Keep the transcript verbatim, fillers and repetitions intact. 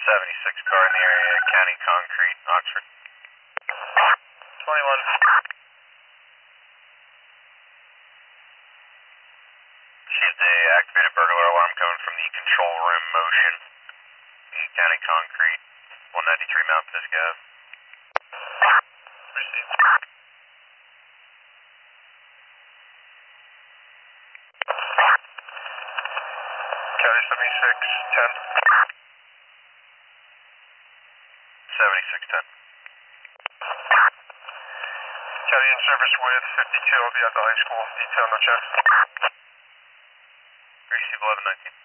seventy-six car in the area, County Concrete, Oxford. twenty-one. Received a activated burglar alarm coming from the control room motion. The County Concrete, one ninety-three Mount Pisgah. Received. County seventy-six ten. seventy-six ten. County in service with fifty-two, I'll be at the high school. Detail, no check. Receive eleven nineteen.